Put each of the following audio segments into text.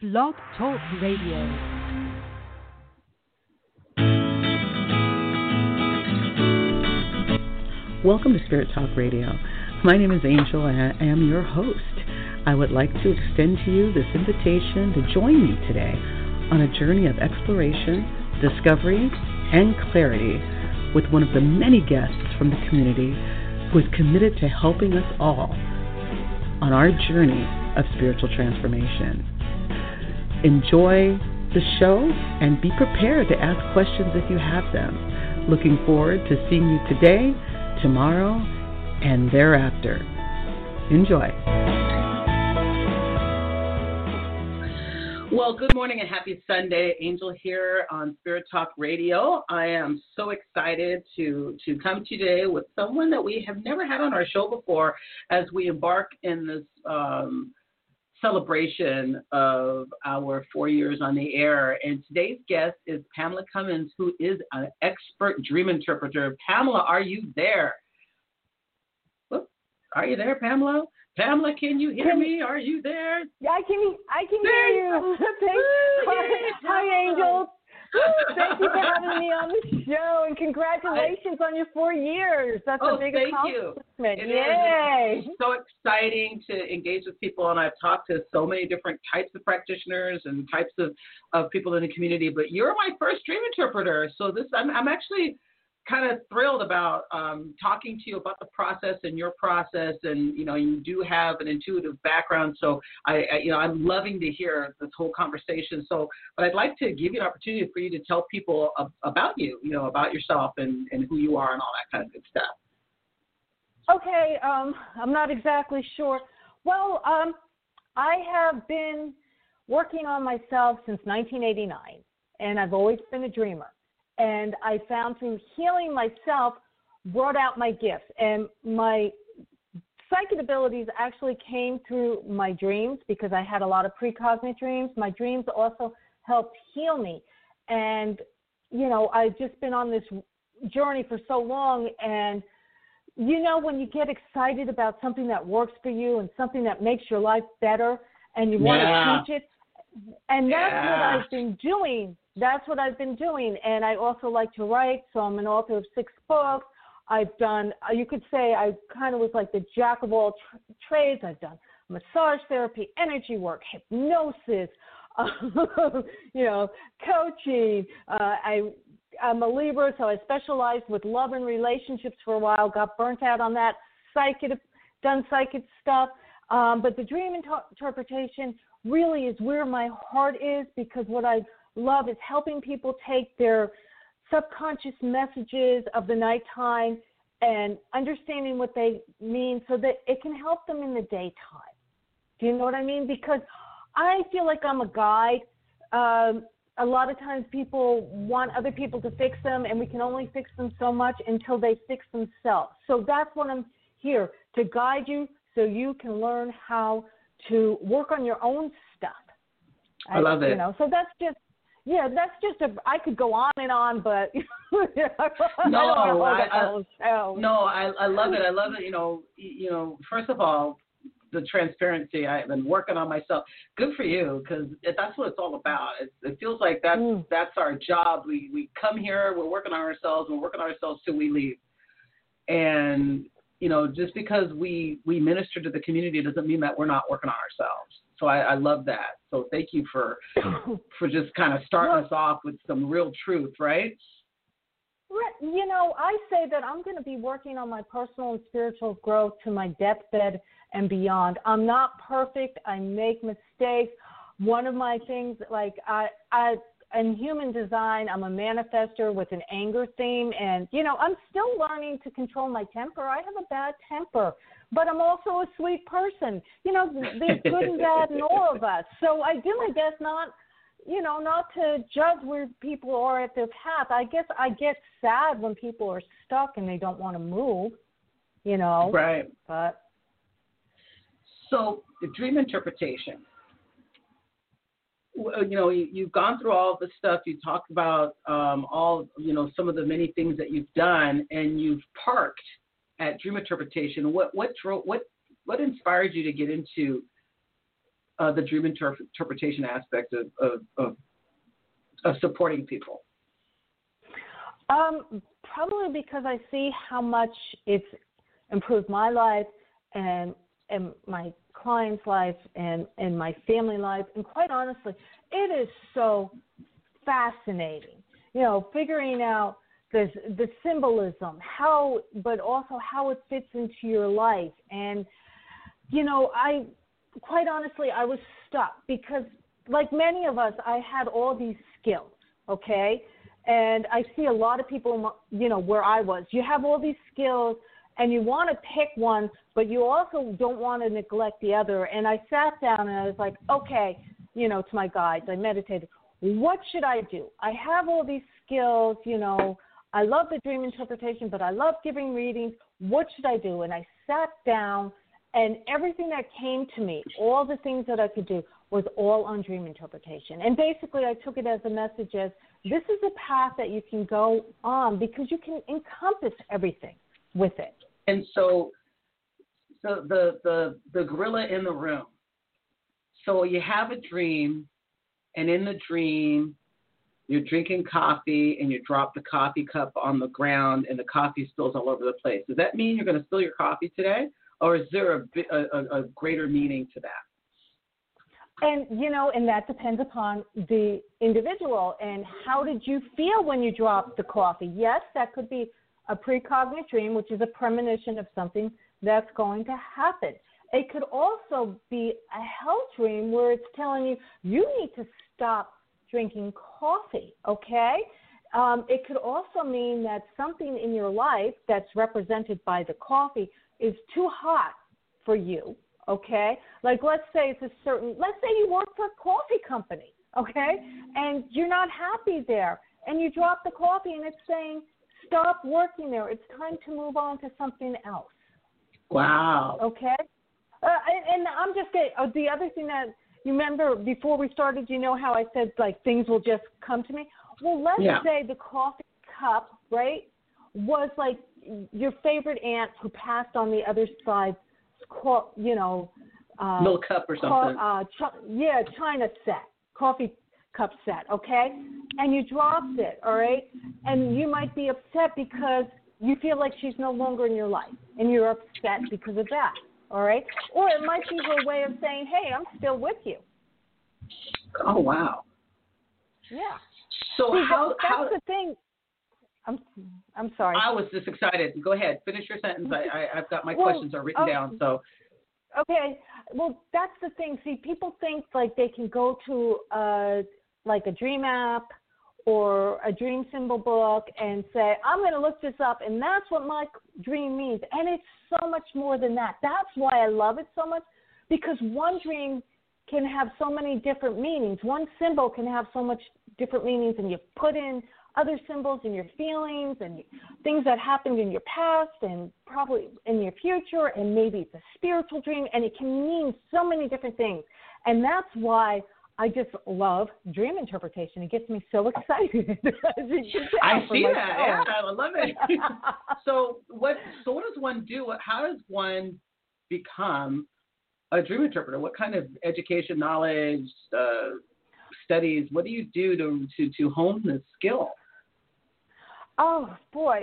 Blog Talk Radio. Welcome to Spirit Talk Radio. My name is Angel and I am your host. I would like to extend to you this invitation to join me today on a journey of exploration, discovery, and clarity with one of the many guests from the community who is committed to helping us all on our journey of spiritual transformation. Enjoy the show and be prepared to ask questions if you have them. Looking forward to seeing you today, tomorrow, and thereafter. Enjoy. Well, good morning and happy Sunday. Angel here on Spirit Talk Radio. I am so excited to come today with someone that we have never had on our show before as we embark in this celebration of our 4 years on the air. And today's guest is Pamela Cummins, who is an expert dream interpreter. Pamela, are you there? Are you there, Pamela? Pamela, can you hear me? Are you there? Yeah, I can hear you. Hi, Angel. Thank you for having me on the show, and congratulations on your 4 years. That's a big accomplishment. Yay! It's so exciting to engage with people, and I've talked to so many different types of practitioners and types of people in the community, but you're my first dream interpreter. So I'm actually kind of thrilled about talking to you about the process and your process, and you do have an intuitive background, so I'm loving to hear this whole conversation. So, but I'd like to give you an opportunity for you to tell people about you, about yourself and who you are and all that kind of good stuff. Okay, I'm not exactly sure. Well, I have been working on myself since 1989, and I've always been a dreamer. And I found through healing myself brought out my gifts. And my psychic abilities actually came through my dreams because I had a lot of precosmic dreams. My dreams also helped heal me. And, I've just been on this journey for so long. And, when you get excited about something that works for you and something that makes your life better and you want to teach it, and that's what I've been doing. That's what I've been doing, and I also like to write, so I'm an author of 6 books. I've done, you could say I kind of was like the jack of all trades. I've done massage therapy, energy work, hypnosis, coaching. I'm a Libra, so I specialized with love and relationships for a while, got burnt out on that, done psychic stuff. But the dream interpretation really is where my heart is, because what I love is helping people take their subconscious messages of the nighttime and understanding what they mean so that it can help them in the daytime. Do you know what I mean? Because I feel like I'm a guide. A lot of times people want other people to fix them, and we can only fix them so much until they fix themselves. So that's what I'm here, to guide you so you can learn how to work on your own stuff. I love it. So that's just, I could go on and on, but I love it. I love it. First of all, the transparency. I've been working on myself. Good for you, because that's what it's all about. It feels like that's our job. We come here, we're working on ourselves till we leave. And just because we minister to the community doesn't mean that we're not working on ourselves. So I love that. So thank you for just kind of starting us off with some real truth, right? I say that I'm going to be working on my personal and spiritual growth to my deathbed and beyond. I'm not perfect. I make mistakes. One of my things, like in human design, I'm a manifester with an anger theme, and, I'm still learning to control my temper. I have a bad temper, but I'm also a sweet person. There's good and bad in all of us. So I do my best not to judge where people are at their path. I guess I get sad when people are stuck and they don't want to move, Right. But so the dream interpretation. You've gone through all of the stuff. You talked about some of the many things that you've done, and you've parked at dream interpretation. What inspired you to get into the dream interpretation aspect of supporting people? Probably because I see how much it's improved my life and my clients' life and my family life. And quite honestly, it is so fascinating, figuring out the symbolism, but also how it fits into your life. And, quite honestly, I was stuck because, like many of us, I had all these skills, okay? And I see a lot of people, where I was. You have all these skills, and you want to pick one, but you also don't want to neglect the other. And I sat down, and I was like, okay, to my guides, I meditated. What should I do? I have all these skills, I love the dream interpretation, but I love giving readings. What should I do? And I sat down, and everything that came to me, all the things that I could do, was all on dream interpretation. And basically I took it as a message as this is a path that you can go on because you can encompass everything with it. And so the gorilla in the room. So you have a dream, and in the dream, you're drinking coffee and you drop the coffee cup on the ground and the coffee spills all over the place. Does that mean you're going to spill your coffee today? Or is there a greater meaning to that? And, and that depends upon the individual and how did you feel when you dropped the coffee? Yes, that could be a precognitive dream, which is a premonition of something that's going to happen. It could also be a health dream where it's telling you, you need to stop drinking coffee, okay? It could also mean that something in your life that's represented by the coffee is too hot for you, okay? Like let's say let's say you work for a coffee company, okay? And you're not happy there. And you drop the coffee and it's saying, stop working there. It's time to move on to something else. Wow. Okay? And I'm just getting, the other thing that you remember before we started, how I said, like, things will just come to me? Well, let's say the coffee cup, right, was like your favorite aunt who passed on the other side, milk cup or something. China set, coffee cup set, okay? And you dropped it, all right? And you might be upset because you feel like she's no longer in your life, and you're upset because of that, all right? Or it might be her way of saying, hey, I'm still with you. Oh, wow. Yeah. So that's the thing. I'm sorry. I was just excited. Go ahead. Finish your sentence. I've got my questions are written down. So. Okay. Well, that's the thing. See, people think like they can go to a dream app or a dream symbol book and say, I'm going to look this up, and that's what my dream means. And it's so much more than that. That's why I love it so much, because one dream can have so many different meanings. One symbol can have so much different meanings, and you put in other symbols in your feelings and things that happened in your past and probably in your future, and maybe it's a spiritual dream, and it can mean so many different things. And that's why I just love dream interpretation. It gets me so excited. I see that. Yeah, I love it. So what does one do? How does one become a dream interpreter? What kind of education, knowledge, studies? What do you do to hone this skill? Oh boy.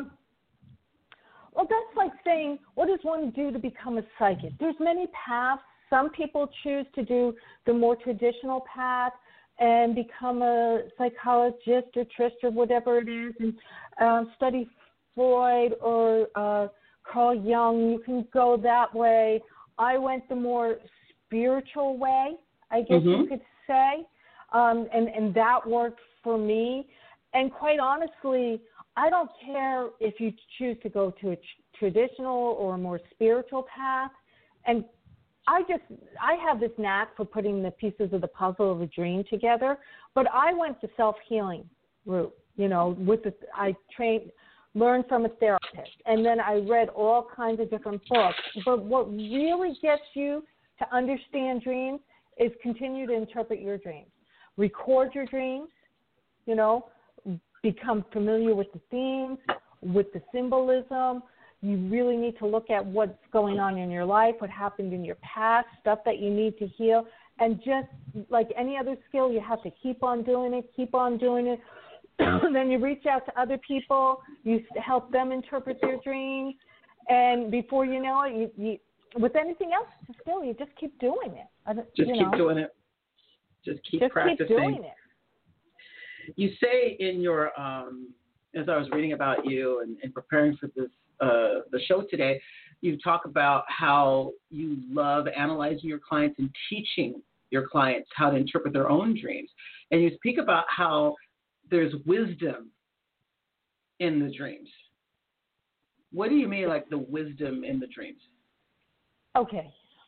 Well, that's like saying, what does one do to become a psychic? There's many paths. Some people choose to do the more traditional path and become a psychologist or Trist or whatever it is, and study Freud or Carl Jung. You can go that way. I went the more spiritual way, I guess you could say, and that worked for me. And quite honestly, I don't care if you choose to go to a traditional or a more spiritual path. And I have this knack for putting the pieces of the puzzle of a dream together. But I went the self-healing route, I learned from a therapist, and then I read all kinds of different books. But what really gets you to understand dreams is continue to interpret your dreams. Record your dreams, become familiar with the themes, with the symbolism. You really need to look at what's going on in your life, what happened in your past, stuff that you need to heal, And just like any other skill, you have to keep on doing it. Then you reach out to other people, you help them interpret their dreams, and before you know it, you with anything else, it's a skill. You just keep doing it. Keep doing it. Just keep practicing. Keep doing it. You say in your, as I was reading about you and preparing for this, the show today, you talk about how you love analyzing your clients and teaching your clients how to interpret their own dreams. And you speak about how there's wisdom in the dreams. What do you mean, like the wisdom in the dreams? Okay.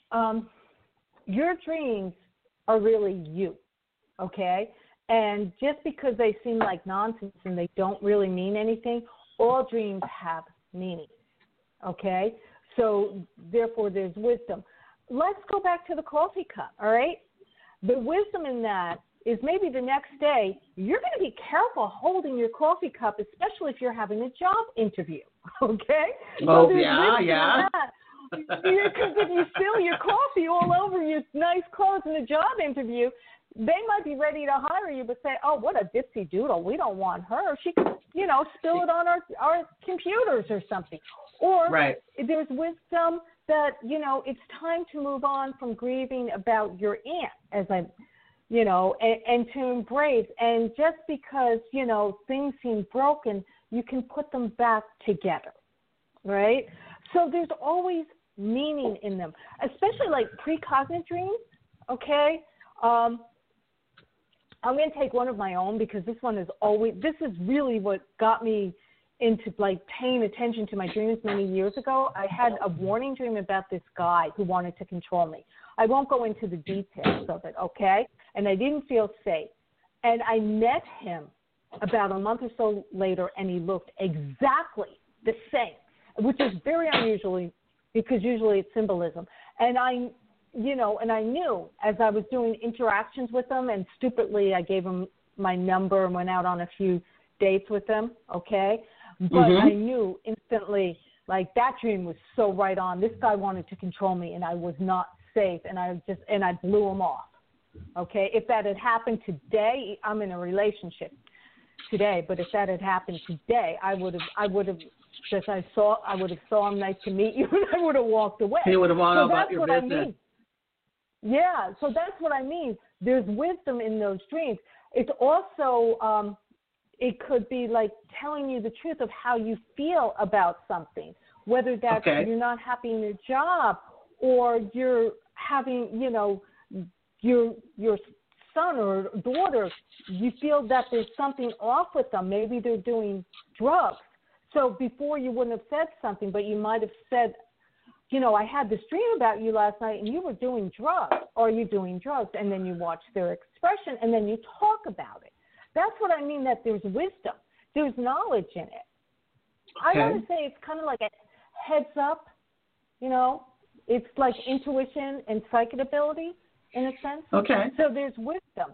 Your dreams are really you, okay? And just because they seem like nonsense and they don't really mean anything, all dreams have meaning, okay? So therefore there's wisdom. Let's go back to the coffee cup, all right? The wisdom in that is maybe the next day you're going to be careful holding your coffee cup, especially if you're having a job interview, okay? Oh, yeah. Because if you spill your coffee all over your nice clothes in a job interview, they might be ready to hire you, but say, oh, what a dipsy doodle. We don't want her. She could, spill it on our computers or something. Or there's wisdom that, it's time to move on from grieving about your aunt, and to embrace. And just because, things seem broken, you can put them back together, right? So there's always meaning in them, especially like precognitive dreams, okay? I'm going to take one of my own because this is really what got me into like paying attention to my dreams many years ago. I had a warning dream about this guy who wanted to control me. I won't go into the details of it, okay? And I didn't feel safe. And I met him about a month or so later, and he looked exactly the same, which is very unusual because usually it's symbolism. And I knew as I was doing interactions with him, and stupidly I gave him my number and went out on a few dates with him, okay? But I knew instantly, like, that dream was so right on. This guy wanted to control me, and I was not safe, and I blew him off, okay? If that had happened today, I'm in a relationship today, but if that had happened today, I would have saw him, nice to meet you, and I would have walked away. You would have gone about your business. I mean. Yeah, so that's what I mean. There's wisdom in those dreams. It's also, it could be like telling you the truth of how you feel about something, whether that's you're not happy in your job or you're having, your son or daughter, you feel that there's something off with them. Maybe they're doing drugs. So before you wouldn't have said something, but you might have said, I had this dream about you last night and you were doing drugs. Are you doing drugs? And then you watch their expression and then you talk about it. That's what I mean, that there's wisdom. There's knowledge in it. I want to say it's kind of like a heads up, It's like intuition and psychic ability in a sense. Okay. So there's wisdom.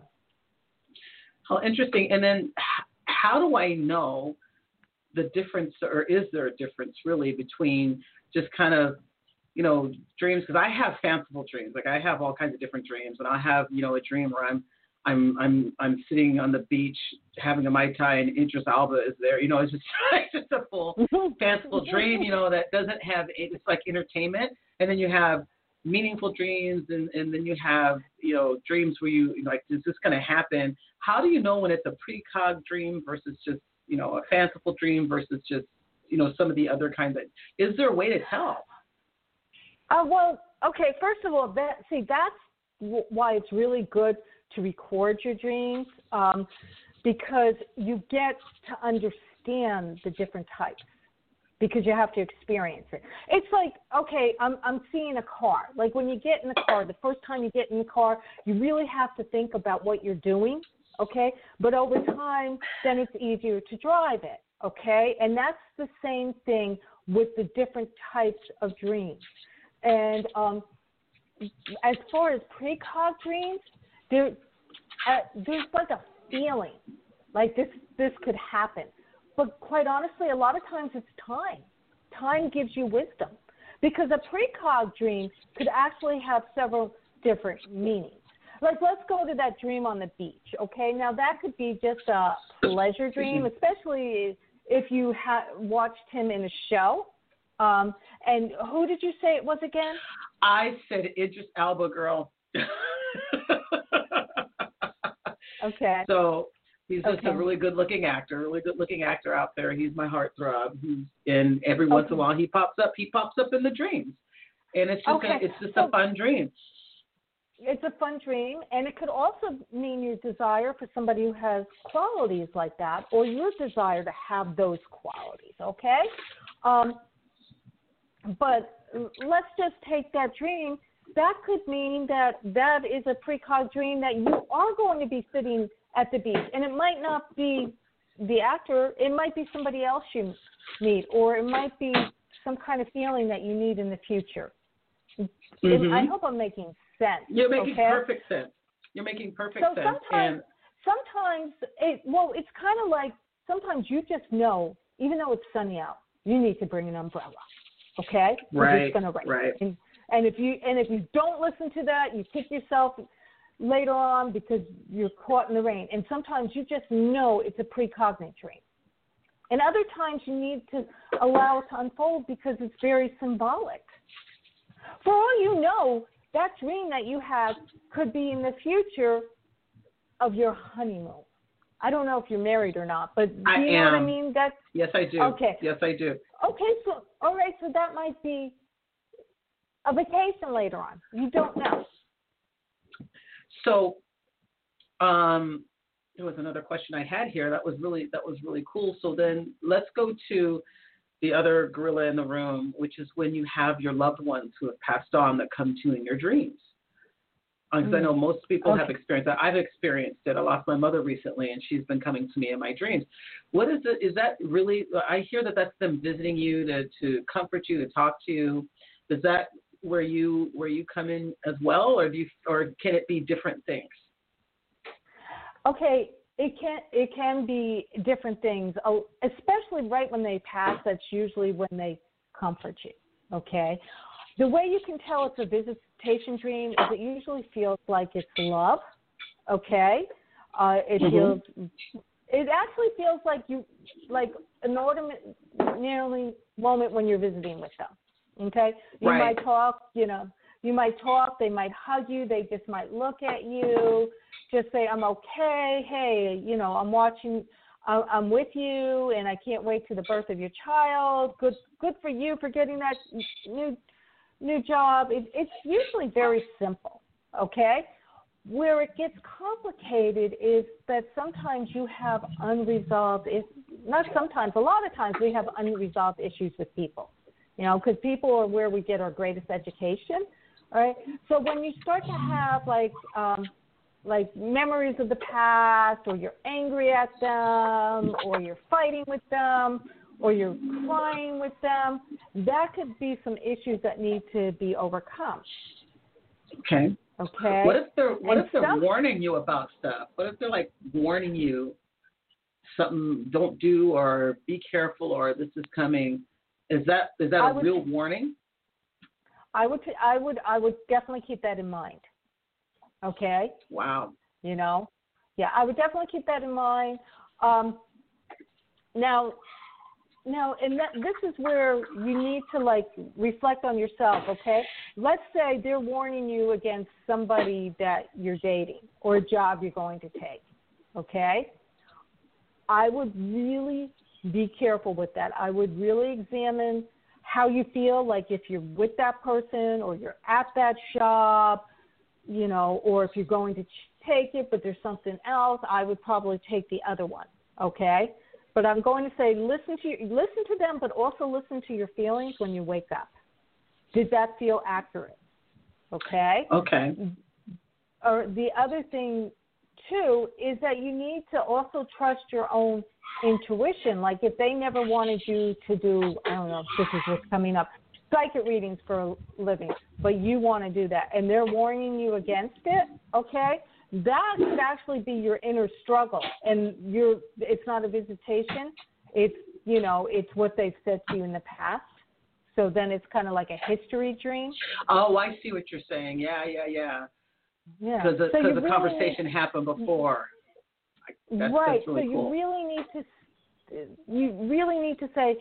How interesting. And then how do I know the difference, or is there a difference really between just kind of, dreams? Because I have fanciful dreams. Like I have all kinds of different dreams, and I have, a dream where I'm sitting on the beach having a Mai Tai and Idris Elba is there. It's just a full fanciful dream, that doesn't have, it's like entertainment. And then you have meaningful dreams, and then you have, dreams where you like, is this going to happen? How do you know when it's a precog dream versus just, a fanciful dream versus just, some of the other kinds of, is there a way to tell? Well, okay, first of all, that's why it's really good to record your dreams, because you get to understand the different types, because you have to experience it. It's like, okay, I'm seeing a car. Like when you get in the car, the first time you get in the car, you really have to think about what you're doing, okay? But over time, then it's easier to drive it, okay? And that's the same thing with the different types of dreams. And as far as precog dreams, there's like a feeling like this could happen. But quite honestly, a lot of times it's time. Time gives you wisdom, because a precog dream could actually have several different meanings. Like, let's go to that dream on the beach, okay? Now, that could be just a pleasure dream, especially if you watched him in a show. And who did you say it was again? I said Idris Elba, girl. Okay. So he's just a really good-looking actor out there. He's my heartthrob. And every once in a while he pops up in the dreams. And it's just a fun dream. It's a fun dream, and it could also mean your desire for somebody who has qualities like that, or your desire to have those qualities, okay? But let's just take that dream. That could mean that is a precog dream that you are going to be sitting at the beach, and it might not be the actor. It might be somebody else you meet, or it might be some kind of feeling that you need in the future. Mm-hmm. I hope I'm making sense. You're making perfect sense. You're making perfect sense. Sometimes it's kind of like sometimes you just know, even though it's sunny out, you need to bring an umbrella. Okay? Right. It's going to rain. Right. And if you don't listen to that, you kick yourself later on because you're caught in the rain. And sometimes you just know it's a precognitive dream. And other times you need to allow it to unfold because it's very symbolic. For all you know, that dream that you have could be in the future of your honeymoon. I don't know if you're married or not, but do you know what I mean? Yes, I do. Okay. Yes, I do. Okay, so that might be a vacation later on. You don't know. So, there was another question I had here. That was really cool. So then let's go to the other gorilla in the room, which is when you have your loved ones who have passed on that come to you in your dreams. Because I know most people have experienced that. I've experienced it. I lost my mother recently, and she's been coming to me in my dreams. What is it? Is that really? I hear that that's them visiting you to comfort you, to talk to you. Is that where you come in as well, or can it be different things? Okay, it can be different things, especially right when they pass. That's usually when they comfort you. Okay. The way you can tell it's a visitation dream is it usually feels like it's love, okay? It actually feels like an ordinary moment when you're visiting with them, okay? You might talk, they might hug you, they just might look at you, just say, I'm okay, hey, I'm watching, I'm with you, and I can't wait to the birth of your child. Good for you for getting that new job. It's usually very simple, okay? Where it gets complicated is that sometimes you have unresolved, not sometimes, a lot of times we have unresolved issues with people, because people are where we get our greatest education, right? So when you start to have like memories of the past, or you're angry at them, or you're fighting with them, or you're crying with them, that could be some issues that need to be overcome. Okay. Okay. What if they're warning you about stuff? What if they're like warning you something don't do, or be careful, or this is coming? Is that a real warning? I would definitely keep that in mind. Okay. Wow. Yeah, I would definitely keep that in mind. Now, and this is where you need to reflect on yourself, okay? Let's say they're warning you against somebody that you're dating or a job you're going to take, okay? I would really be careful with that. I would really examine how you feel, like if you're with that person or you're at that job, or if you're going to take it, but there's something else, I would probably take the other one, okay? But I'm going to say listen to them, but also listen to your feelings when you wake up. Did that feel accurate? Okay? Okay. Or the other thing, too, is that you need to also trust your own intuition. Like if they never wanted you to do, I don't know if this is what's coming up, psychic readings for a living, but you want to do that, and they're warning you against it, okay? That could actually be your inner struggle, and it's not a visitation. It's, it's what they've said to you in the past. So then it's kind of like a history dream. Oh, I see what you're saying. Yeah. Yeah. Because So the conversation happened before. That's really so cool. you really need to say,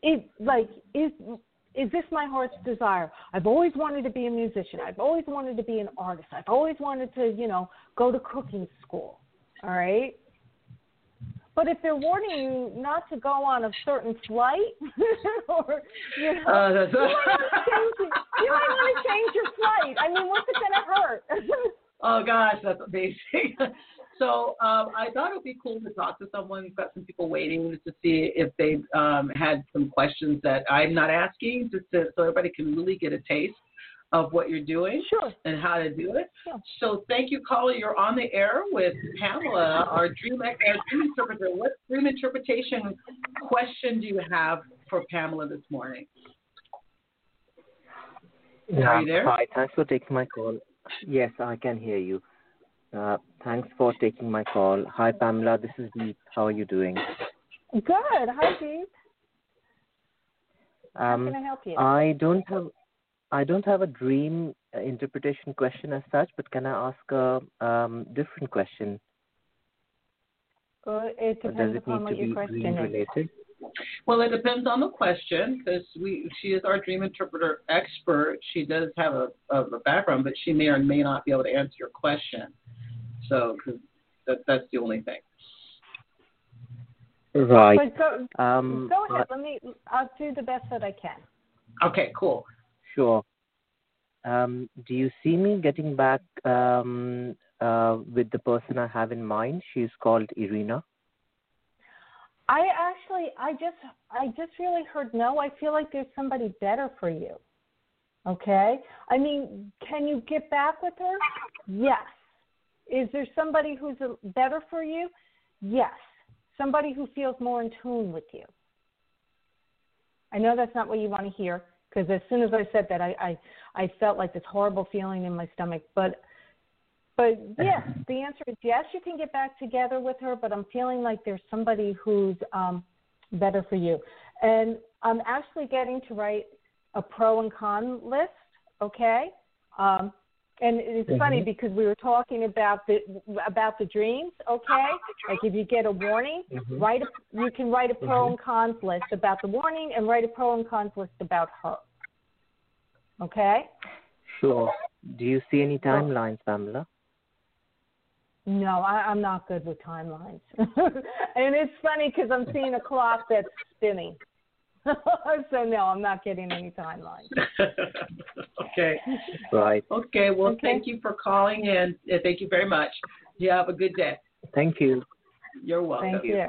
is this my heart's desire? I've always wanted to be a musician. I've always wanted to be an artist. I've always wanted to, go to cooking school. All right? But if they're warning you not to go on a certain flight, or, you might want to change your flight. I mean, what's it going to hurt? Oh, gosh, that's amazing. So I thought it would be cool to talk to someone. We've got some people waiting to see if they had some questions that I'm not asking, so everybody can really get a taste of what you're doing and how to do it. Sure. So thank you, caller. You're on the air with Pamela, our dream interpreter. What dream interpretation question do you have for Pamela this morning? Are you there? Hi, thanks for taking my call. Yes, I can hear you. Thanks for taking my call. Hi, Pamela. This is Deep. How are you doing? Good. Hi, Deep. How can I help you? I don't have a dream interpretation question as such, but can I ask a different question? It depends upon what your question is. Related? Well, it depends on the question, because she is our dream interpreter expert. She does have a background, but she may or may not be able to answer your question. So that's the only thing. Right. But go ahead. I'll do the best that I can. Okay, cool. Sure. Do you see me getting back with the person I have in mind? She's called Irina. I just really heard no. I feel like there's somebody better for you. Okay? I mean, can you get back with her? Yes. Is there somebody who's better for you? Yes. Somebody who feels more in tune with you. I know that's not what you want to hear, because as soon as I said that, I felt like this horrible feeling in my stomach. But yes, the answer is yes, you can get back together with her, but I'm feeling like there's somebody who's better for you. And I'm actually getting to write a pro and con list, okay? And it's funny because we were talking about the dreams, okay? Like if you get a warning, you can write a pro and cons list about the warning and write a pro and cons list about her. Okay? Sure. Do you see any timelines, Pamela? No, I'm not good with timelines. And it's funny because I'm seeing a clock that's spinning. So, no, I'm not getting any timelines. Okay. Right. Okay, well, thank you for calling in. Thank you very much. You have a good day. Thank you. You're welcome. Thank you.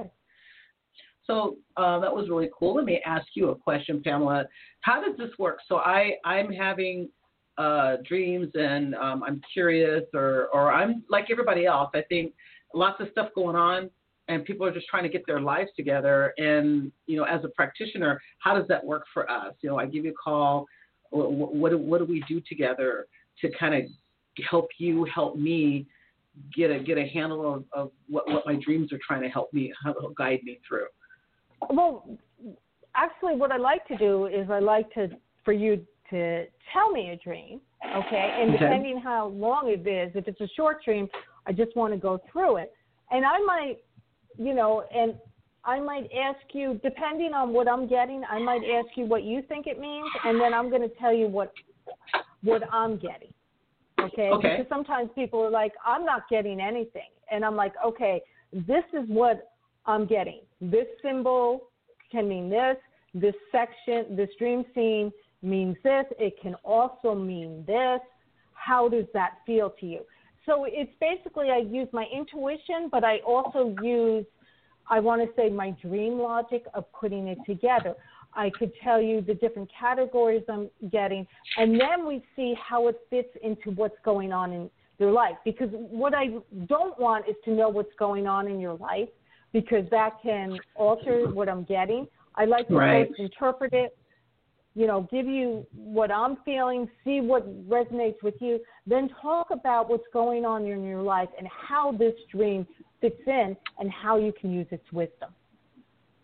So that was really cool. Let me ask you a question, Pamela. How does this work? So I'm having dreams and I'm curious or I'm like everybody else. I think lots of stuff going on and people are just trying to get their lives together. And, as a practitioner, how does that work for us? I give you a call. What do we do together to kind of help me get a handle of what my dreams are trying to help guide me through? Well, actually, what I like to do is for you to tell me a dream, okay? And depending how long it is, if it's a short dream, I just want to go through it. And I might, and I might ask you, depending on what I'm getting, I might ask you what you think it means, and then I'm going to tell you what I'm getting, okay? Because sometimes people are like, I'm not getting anything. And I'm like, okay, this is what I'm getting. This symbol can mean this section, this dream scene means this. It can also mean this. How does that feel to you? So it's basically I use my intuition, but I also use, I want to say, my dream logic of putting it together. I could tell you the different categories I'm getting, and then we see how it fits into what's going on in their life. Because what I don't want is to know what's going on in your life, because that can alter what I'm getting. I like to first interpret it, give you what I'm feeling, see what resonates with you, then talk about what's going on in your life and how this dream fits in and how you can use its wisdom.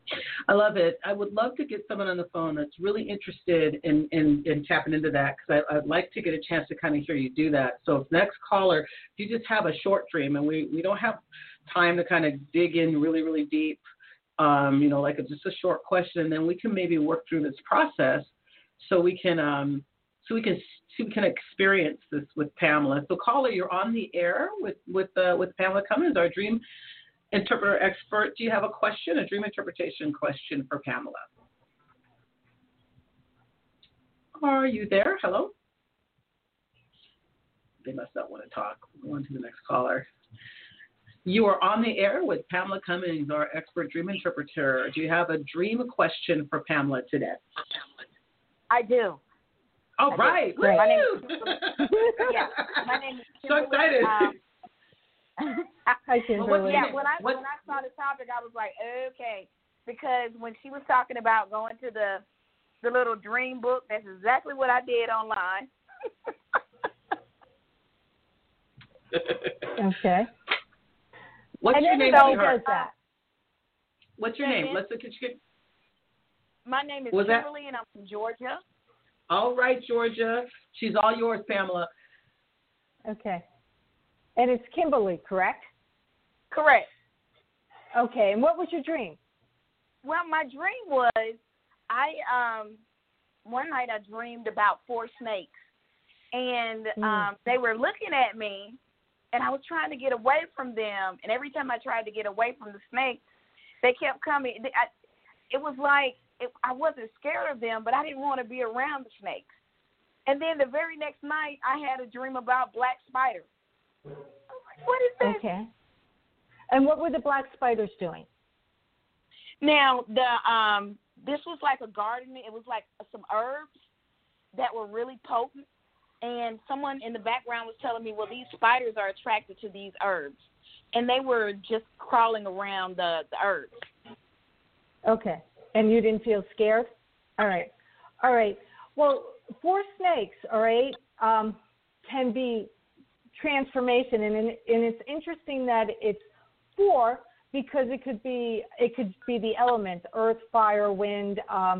I love it. I would love to get someone on the phone that's really interested in tapping into that, because I'd like to get a chance to kind of hear you do that. So if next caller, if you just have a short dream, and we don't have time to kind of dig in really, really deep, like just a short question, and then we can maybe work through this process so we can experience this with Pamela. So caller, you're on the air with Pamela Cummins, our dream interpreter expert. Do you have a question, a dream interpretation question for Pamela? Are you there? Hello? They must not want to talk. We'll go on to the next caller. You are on the air with Pamela Cummins, our expert dream interpreter. Do you have a dream question for Pamela today? I do. All right. My name is yeah, my name is so excited. Hi, Kimberly. Yeah, when I saw the topic, I was like, okay, because when she was talking about going to the little dream book, that's exactly what I did online. Okay. What's and your name, does that? What's your name? My name is Kimberly, and I'm from Georgia. All right, Georgia. She's all yours, Pamela. Okay. And it's Kimberly, correct? Correct. Okay. And what was your dream? Well, my dream was one night I dreamed about 4 snakes, and they were looking at me, and I was trying to get away from them. And every time I tried to get away from the snakes, they kept coming. It was like I wasn't scared of them, but I didn't want to be around the snakes. And then the very next night, I had a dream about black spiders. I was like, what is this? Okay. And what were the black spiders doing? Now, this was like a garden. It was like some herbs that were really potent. And someone in the background was telling me, well, these spiders are attracted to these herbs. And they were just crawling around the herbs. Okay. And you didn't feel scared? All right. Well, 4 snakes, all right, can be transformation. And it's interesting that it's 4 because it could be the elements, earth, fire, wind,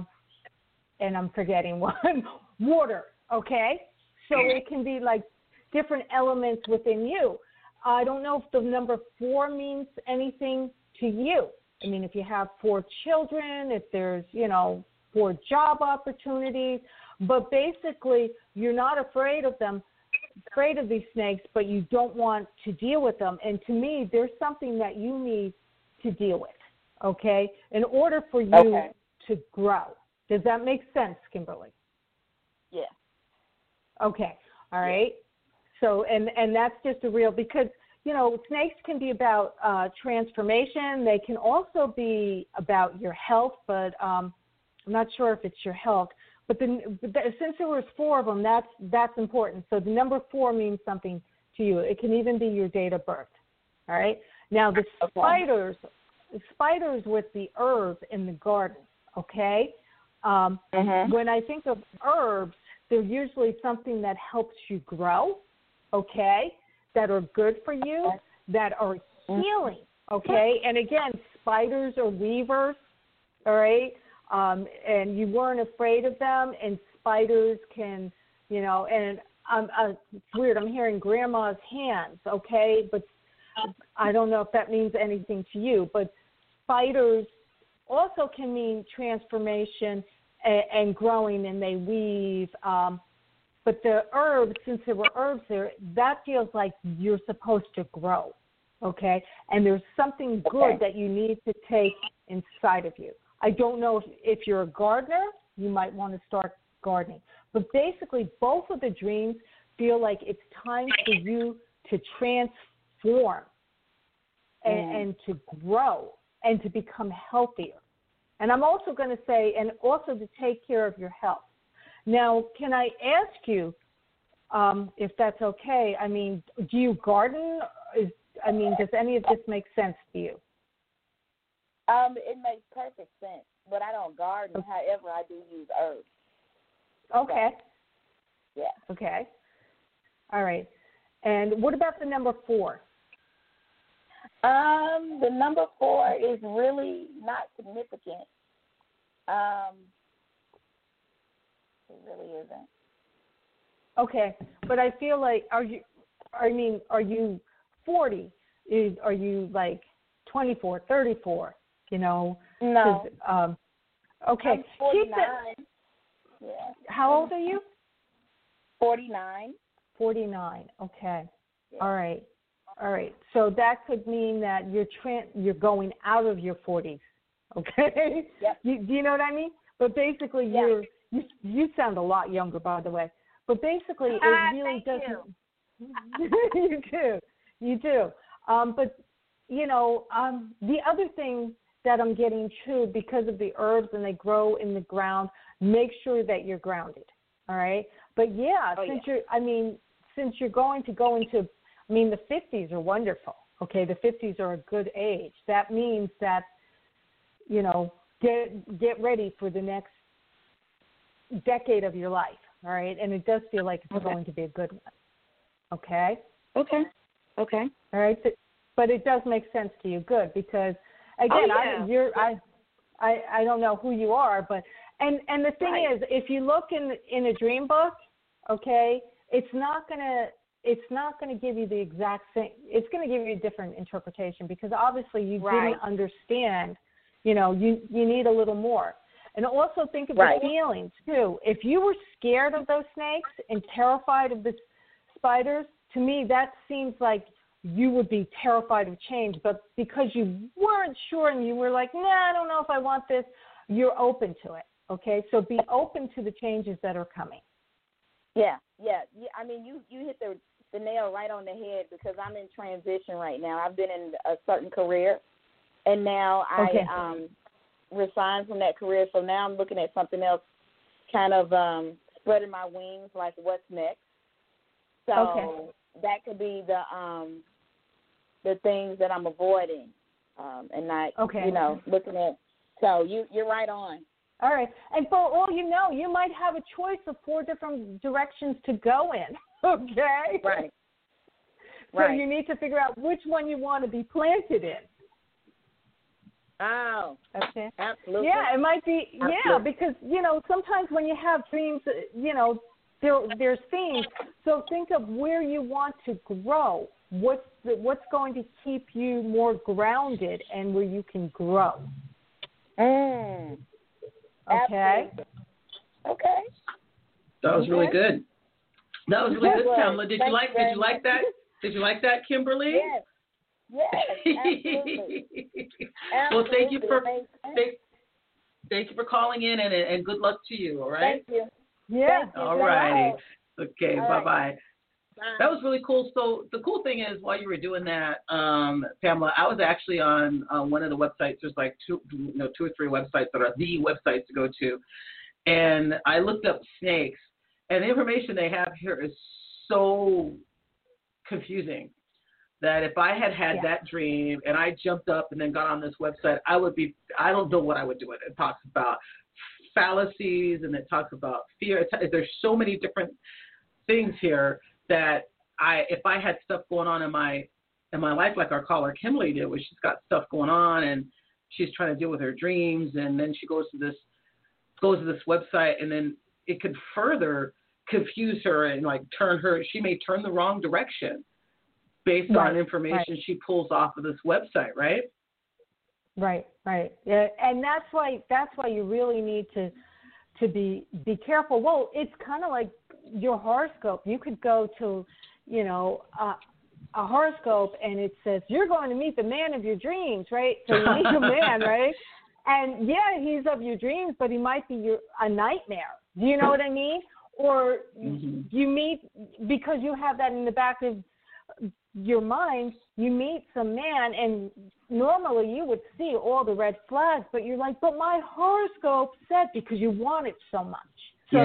and I'm forgetting one, water, okay? So it can be like different elements within you. I don't know if the number 4 means anything to you. I mean, if you have 4 children, if there's, 4 job opportunities, but basically you're not afraid of these snakes, but you don't want to deal with them. And to me, there's something that you need to deal with, okay, in order for you to grow. Does that make sense, Kimberly? Yeah. Okay. All right. So, and that's just a real, because, snakes can be about transformation. They can also be about your health, but I'm not sure if it's your health. But since there was 4 of them, that's important. So the number 4 means something to you. It can even be your date of birth. All right. Now the spiders with the herbs in the garden. Okay. When I think of herbs, they're usually something that helps you grow. Okay. That are good for you, that are healing. Okay. And again, spiders are weavers. All right. And you weren't afraid of them, and spiders can, and it's weird. I'm hearing grandma's hands, okay, but I don't know if that means anything to you. But spiders also can mean transformation and growing, and they weave. But the herbs, since there were herbs there, that feels like you're supposed to grow, okay? And there's something good that you need to take inside of you. I don't know if you're a gardener, you might want to start gardening. But basically, both of the dreams feel like it's time for you to transform and to grow and to become healthier. And I'm also going to say, and also to take care of your health. Now, can I ask you, if that's okay, I mean, do you garden? Does any of this make sense to you? It makes perfect sense, but I don't garden. Okay. However, I do use herbs. Okay. So, yeah. Okay. All right. And what about the number 4? The number 4 is really not significant. It really isn't. Okay, but I feel like, are you 40? Are you like 24, 34? You know? No. Okay. I'm 49. Yeah. How old are you? 49. 49. Okay. Yeah. All right. So that could mean that you're going out of your 40s. Okay. Yep. Do you know what I mean? But basically, Yeah. you sound a lot younger, by the way. But basically, it really doesn't. You do. But the other thing that I'm getting too, because of the herbs and they grow in the ground, make sure that you're grounded. All right. But since you're going to go into, the 50s are wonderful. Okay, the 50s are a good age. That means that, get ready for the next decade of your life. All right, and it does feel like it's going to be a good one. Okay. Okay. All right, but it does make sense to you. Good, because again, I don't know who you are, but and the thing is, if you look in a dream book, okay, it's not gonna give you the exact same. It's gonna give you a different interpretation because obviously you didn't understand. You need a little more. And also think of the feelings, too. If you were scared of those snakes and terrified of the spiders, to me that seems like you would be terrified of change. But because you weren't sure and you were like, I don't know if I want this, you're open to it, okay? So be open to the changes that are coming. Yeah. You hit the nail right on the head because I'm in transition right now. I've been in a certain career, and now I resigned from that career, so now I'm looking at something else, kind of spreading my wings, like what's next. So that could be the things that I'm avoiding, and not looking at. So you're right on. All right, and for all you might have a choice of 4 different directions to go in. Okay. Right. So you need to figure out which one you want to be planted in. Oh, okay. Absolutely. Yeah, it might be. Yeah, because sometimes when you have dreams, there's themes. So think of where you want to grow. What's going to keep you more grounded and where you can grow. Okay. Okay. That was really good. That was really good, Pamela. Did you like that? Did you like that, Kimberly? Yes. Yes, absolutely. Well, thank you for calling in, and good luck to you. All right. Thank you. Yeah. All righty. Okay. All bye-bye. Right. That was really cool. So the cool thing is, while you were doing that, Pamela, I was actually on one of the websites. There's like 2 or 3 websites that are the websites to go to, and I looked up snakes, and the information they have here is so confusing that if I had that dream and I jumped up and then got on this website, I don't know what I would do with it. It talks about fallacies and it talks about fear. There's so many different things here that if I had stuff going on in my life, like our caller Kimberly did, where she's got stuff going on and she's trying to deal with her dreams, and then she goes to this website, and then it could further confuse her and she may turn the wrong direction based on information she pulls off of this website, right? Right. Yeah, and that's why you really need to be careful. Well, it's kind of like your horoscope. You could go to, a horoscope and it says you're going to meet the man of your dreams, right? So you meet a man, right? And he's of your dreams, but he might be a nightmare. Do you know what I mean? Or you meet, because you have that in the back of your mind, you meet some man, and normally you would see all the red flags, but you're like, but my horoscope said, because you want it so much. So,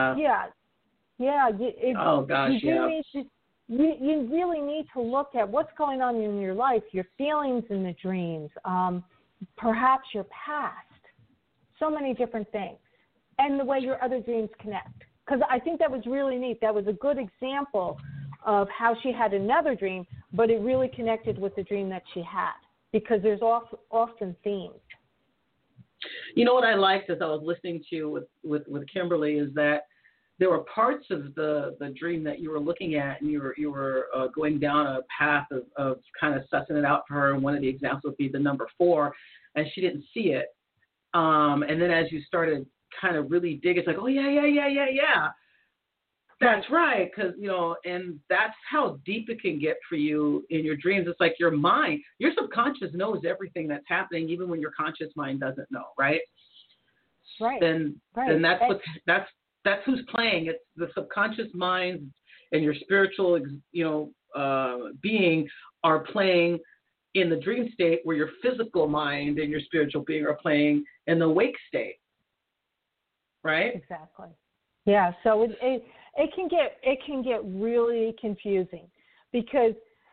you really need to look at what's going on in your life, your feelings in the dreams, perhaps your past, so many different things, and the way your other dreams connect. Because I think that was really neat. That was a good example of how she had another dream but it really connected with the dream that she had because there's often themes. You know what I liked as I was listening to you with Kimberly is that there were parts of the dream that you were looking at, and you were going down a path of kind of sussing it out for her. And one of the examples would be the number 4, and she didn't see it. And then as you started kind of really dig, it's like, oh yeah, that's right, because and that's how deep it can get for you in your dreams. It's like your mind, your subconscious knows everything that's happening, even when your conscious mind doesn't know, right? Right. Then that's who's playing. It's the subconscious mind and your spiritual, being are playing in the dream state, where your physical mind and your spiritual being are playing in the wake state. Right? Exactly. Yeah. So it can get really confusing because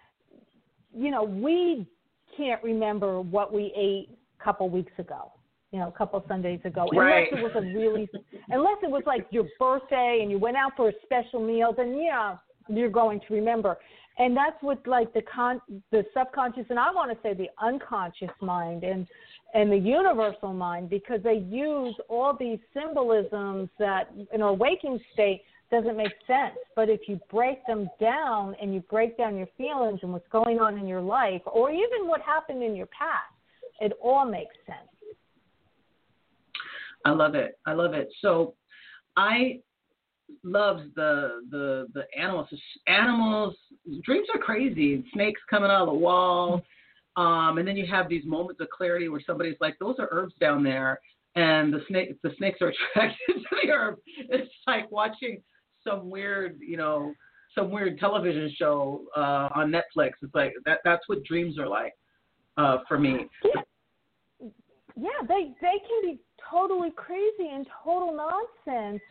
we can't remember what we ate a couple weeks ago. A couple Sundays ago, right. unless it was like your birthday and you went out for a special meal, then you're going to remember. And that's what like the subconscious, and I want to say the unconscious mind and the universal mind, because they use all these symbolisms that in our waking state doesn't make sense. But if you break them down and you break down your feelings and what's going on in your life, or even what happened in your past, it all makes sense. I love it. So I love the animals. Animals, dreams are crazy. Snakes coming out of the wall. And then you have these moments of clarity where somebody's like, those are herbs down there. And the snakes are attracted to the herb. It's like watching some weird television show on Netflix. It's like that's what dreams are like for me. Yeah, they can be totally crazy and total nonsense,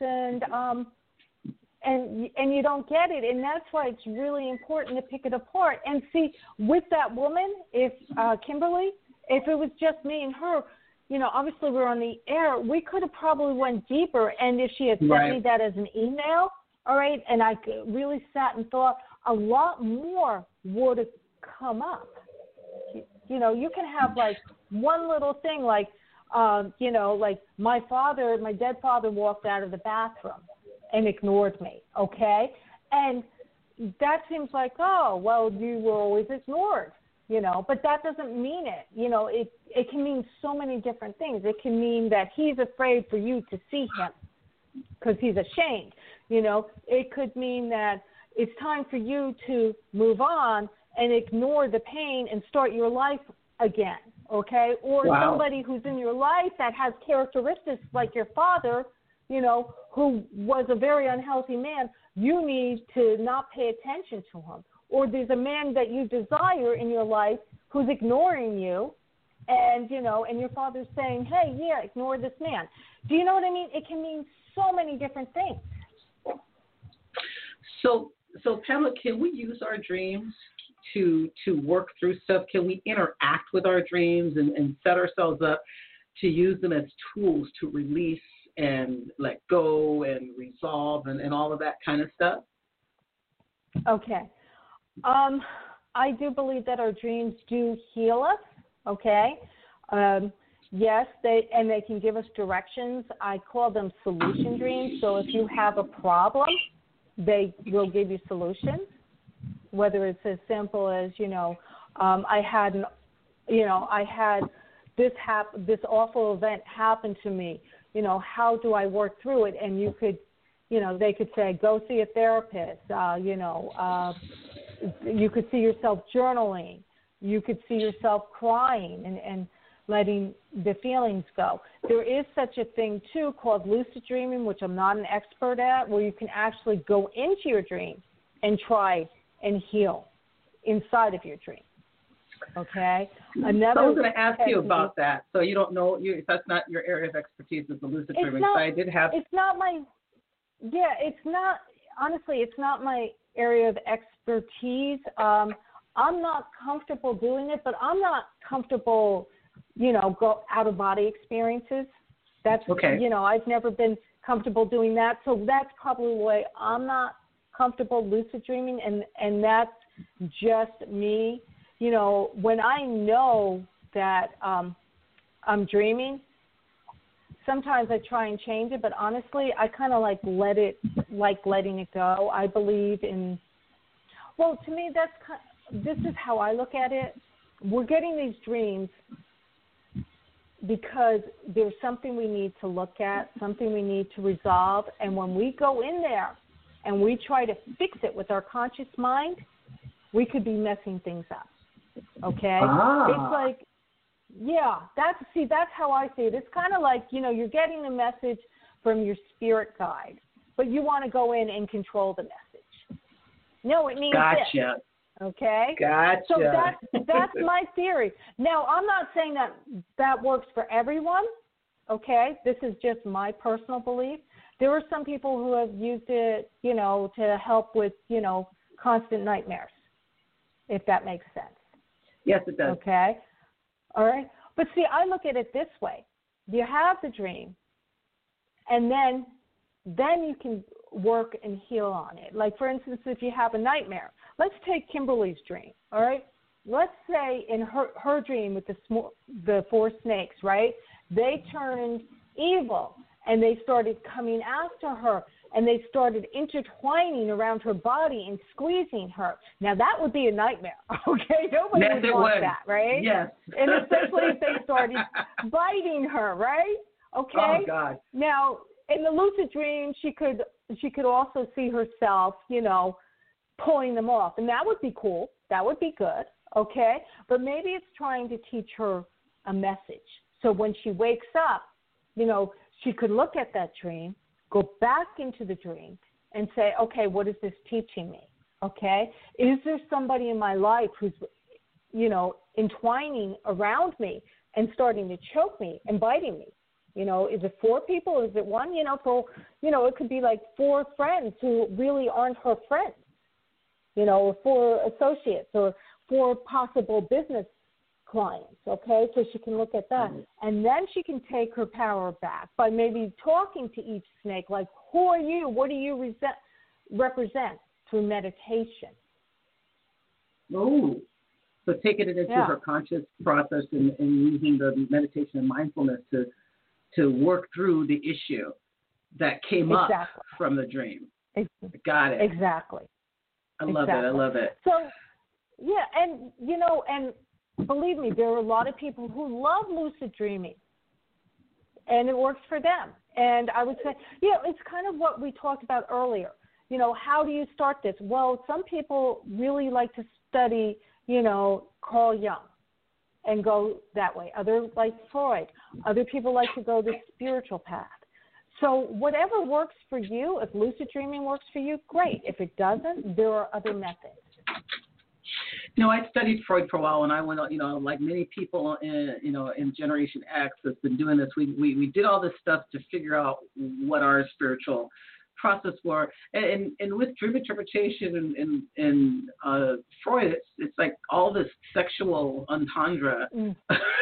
and you don't get it, and that's why it's really important to pick it apart. And see, with that woman, if Kimberly, if it was just me and her, obviously we're on the air, we could have probably went deeper. And if she had sent me that as an email, all right, and I really sat and thought, a lot more would have come up. You can have like one little thing, like like my dead father walked out of the bathroom and ignored me, okay? And that seems like, oh, well, you were always ignored, but that doesn't mean it. It can mean so many different things. It can mean that he's afraid for you to see him because he's ashamed. It could mean that it's time for you to move on and ignore the pain and start your life again, okay? Or somebody who's in your life that has characteristics like your father, who was a very unhealthy man, you need to not pay attention to him. Or there's a man that you desire in your life who's ignoring you, and, and your father's saying, hey, ignore this man. Do you know what I mean? It can mean so many different things. So Pamela, can we use our dreams to work through stuff? Can we interact with our dreams and set ourselves up to use them as tools to release and let go and resolve and all of that kind of stuff? Okay. I do believe that our dreams do heal us, okay? Yes, they can give us directions. I call them solution dreams. So if you have a problem, they will give you solutions. Whether it's as simple as, I had this awful event happen to me. How do I work through it? And you could, they could say, go see a therapist. You could see yourself journaling. You could see yourself crying and letting the feelings go. There is such a thing, too, called lucid dreaming, which I'm not an expert at, where you can actually go into your dream and try and heal inside of your dream. Okay? So I was going to ask you about that. So you don't know, that's not your area of expertise, is the lucid dreaming. It's not my area of expertise. I'm not comfortable doing it, but I'm not comfortable, go out-of-body experiences. That's, okay. I've never been comfortable doing that. So that's probably why I'm not comfortable lucid dreaming, and that's just me. You know, when I know that I'm dreaming, sometimes I try and change it, but honestly, I kind of like letting it go. I believe in, well, to me, this is how I look at it. We're getting these dreams because there's something we need to look at, something we need to resolve, and when we go in there and we try to fix it with our conscious mind, we could be messing things up. Okay? It's like, yeah, that's how I see it. It's kind of like, you know, you're getting a message from your spirit guide, but you want to go in and control the message. No, it means this. Okay? Gotcha. So that's my theory. Now, I'm not saying that works for everyone, okay? This is just my personal belief. There are some people who have used it, you know, to help with, you know, constant nightmares, if that makes sense. Yes, it does. Okay? All right? But see, I look at it this way. You have the dream, and then you can work and heal on it. Like, for instance, if you have a nightmare, let's take Kimberly's dream, all right? Let's say in her dream with the 4 snakes, right? They turned evil, and they started coming after her, and they started intertwining around her body and squeezing her. Now, that would be a nightmare, okay? Nobody would want that, right? Yes. And especially if they started biting her, right? Okay? Oh, God. Now, in the lucid dream, she could also see herself, you know, pulling them off. And that would be cool. That would be good, okay? But maybe it's trying to teach her a message. So when she wakes up, you know, she could look at that dream, go back into the dream, and say, okay, what is this teaching me? Okay? Is there somebody in my life who's, you know, entwining around me and starting to choke me and biting me? You know, is it 4 people? Is it 1? You know, so, you know, it could be like 4 friends who really aren't her friends, you know, or 4 associates or 4 possible business clients, okay? So she can look at that. And then she can take her power back by maybe talking to each snake, like, who are you? What do you represent through meditation? Oh, so taking it into her conscious process and using the meditation and mindfulness to work through the issue that came up from the dream. Got it. Exactly. I love it. So, yeah, and, you know, and believe me, there are a lot of people who love lucid dreaming, and it works for them. And I would say, you know, it's kind of what we talked about earlier. You know, how do you start this? Well, some people really like to study, you know, Carl Jung and go that way. Others like Freud. Other people like to go the spiritual path. So whatever works for you, if lucid dreaming works for you, great. If it doesn't, there are other methods. You know, I studied Freud for a while, and I went, you know, like many people in, you know, in Generation X that's been doing this, we did all this stuff to figure out what our spiritual process were. And with dream interpretation and Freud, it's like all this sexual entendre in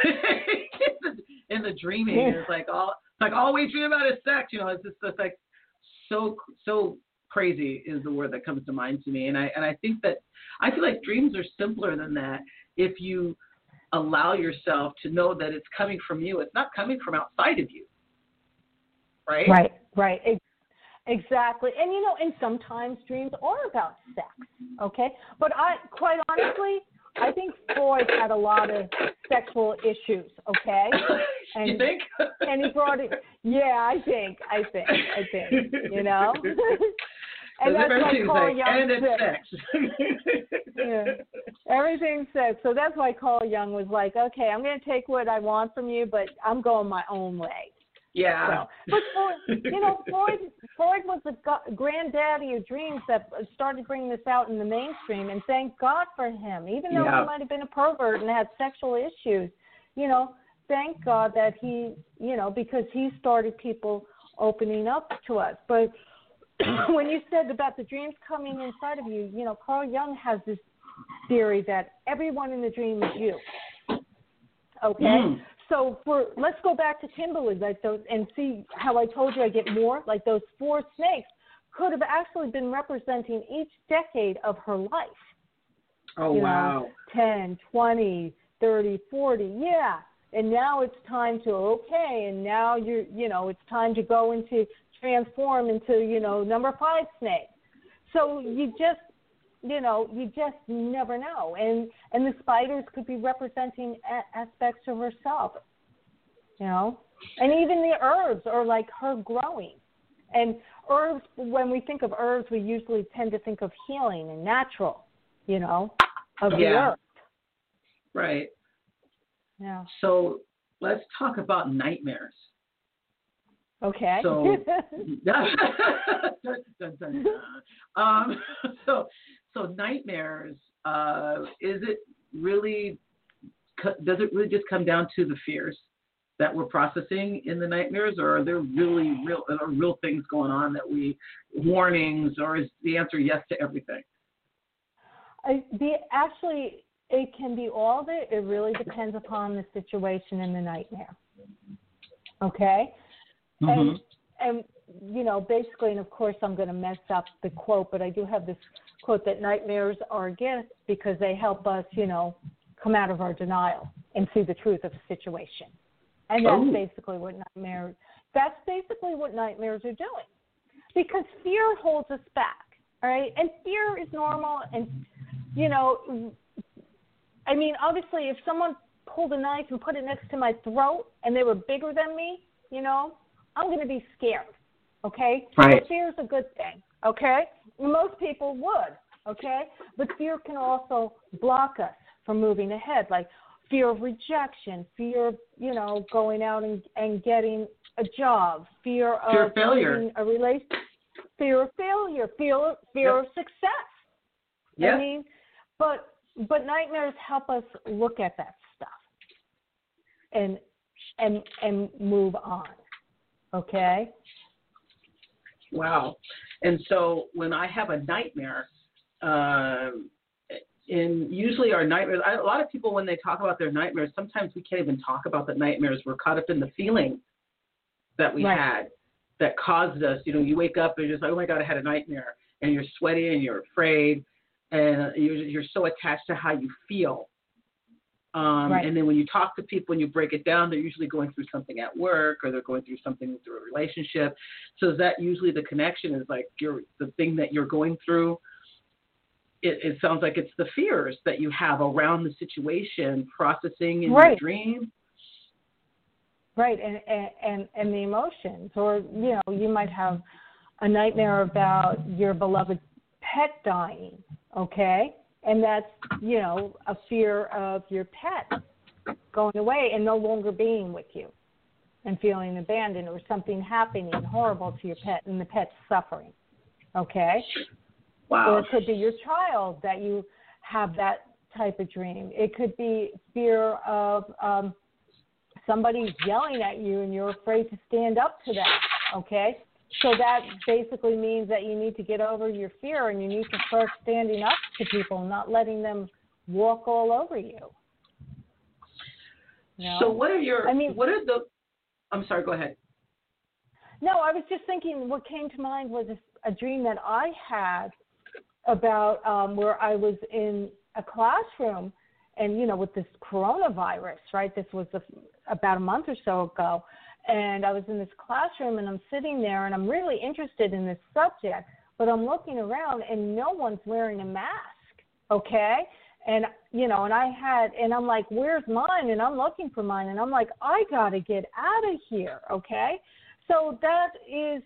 the dreaming. It's like all we dream about is sex. You know, it's just like so crazy is the word that comes to mind to me. And I think that I feel like dreams are simpler than that if you allow yourself to know that it's coming from you. It's not coming from outside of you. Right? Right. Exactly. And, you know, and sometimes dreams are about sex, okay? But quite honestly, I think Freud had a lot of sexual issues, okay? And, you think? And he brought it. Yeah, I think. You know. And that's why Carl Jung said. Yeah, everything's sex. So that's why Carl Jung was like, okay, I'm going to take what I want from you, but I'm going my own way. Yeah. So, but Freud was the granddaddy of dreams that started bringing this out in the mainstream, and thank God for him. Even though he might have been a pervert and had sexual issues, you know, thank God that he, you know, because he started people opening up to us. But when you said about the dreams coming inside of you, you know, Carl Jung has this theory that everyone in the dream is you. Okay? So let's go back to Kimberly, like those, and see how I told you I get more. Like those 4 snakes could have actually been representing each decade of her life. Oh, wow. 10, 20, 30, 40, yeah. And now it's time to, and now it's time to go into, transform into, number 5 snake. So you just never know. And the spiders could be representing aspects of herself, And even the herbs are like her growing. And herbs, when we think of herbs, we usually tend to think of healing and natural, of the earth. Right. Yeah. So let's talk about nightmares. Okay. So, so nightmares. Does it really just come down to the fears that we're processing in the nightmares, or are there really real things going on warnings, or is the answer yes to everything? It can be all of it. It really depends upon the situation in the nightmare. Okay? Mm-hmm. And basically, and of course I'm going to mess up the quote, but I do have this quote that nightmares are a gift because they help us, come out of our denial and see the truth of the situation. And that's basically what nightmares are doing. Because fear holds us back, all right? And fear is normal. And, obviously if someone pulled a knife and put it next to my throat and they were bigger than me, I'm going to be scared, okay? Right. So fear is a good thing, okay? Most people would, okay? But fear can also block us from moving ahead, like fear of rejection, fear of, going out and getting a job, fear of failure, a relationship, fear of failure, fear of success. Yeah. But nightmares help us look at that stuff and move on. Okay. Wow. And so when I have a nightmare, and usually our nightmares, a lot of people when they talk about their nightmares, sometimes we can't even talk about the nightmares. We're caught up in the feeling that we had that caused us. You wake up and you're just like, oh my God, I had a nightmare, and you're sweaty and you're afraid, and you're so attached to how you feel. And then when you talk to people and you break it down, they're usually going through something at work, or they're going through something through a relationship. So is that usually the connection is like the thing that you're going through? It sounds like it's the fears that you have around the situation, processing in your dream. Right, and the emotions, or you might have a nightmare about your beloved pet dying, okay? And that's, a fear of your pet going away and no longer being with you and feeling abandoned, or something happening horrible to your pet and the pet's suffering, okay? Wow. Or it could be your child that you have that type of dream. It could be fear of somebody yelling at you and you're afraid to stand up to that, okay? So that basically means that you need to get over your fear and you need to start standing up to people, not letting them walk all over you. So what are I'm sorry, go ahead. No, I was just thinking what came to mind was a dream that I had about where I was in a classroom and, with this coronavirus, right? This was about a month or so ago. And I was in this classroom and I'm sitting there and I'm really interested in this subject, but I'm looking around and no one's wearing a mask, okay? And, and I'm like, where's mine? And I'm looking for mine. And I'm like, I got to get out of here, okay? So that is,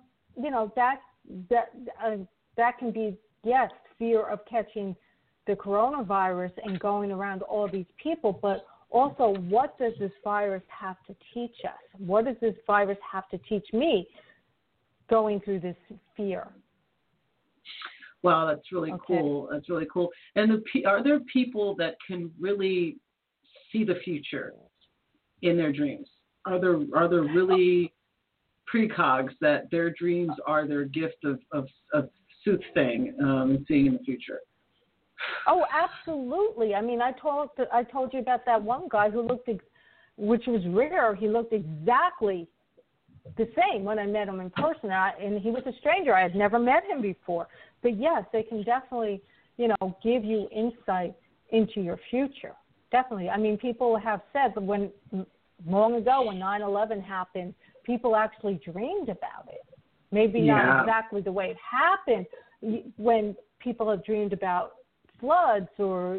that can be, yes, fear of catching the coronavirus and going around all these people, but also, what does this virus have to teach us? What does this virus have to teach me going through this fear? Wow, that's really cool. That's really cool. And are there people that can really see the future in their dreams? Are there really precogs that their dreams are their gift of soothsaying and seeing in the future? Oh, absolutely. I mean, I told you about that one guy who which was rare. He looked exactly the same when I met him in person, and he was a stranger. I had never met him before. But yes, they can definitely, give you insight into your future. Definitely. I mean, people have said that long ago when 9/11 happened, people actually dreamed about it. Maybe not exactly the way it happened. When people have dreamed about floods or,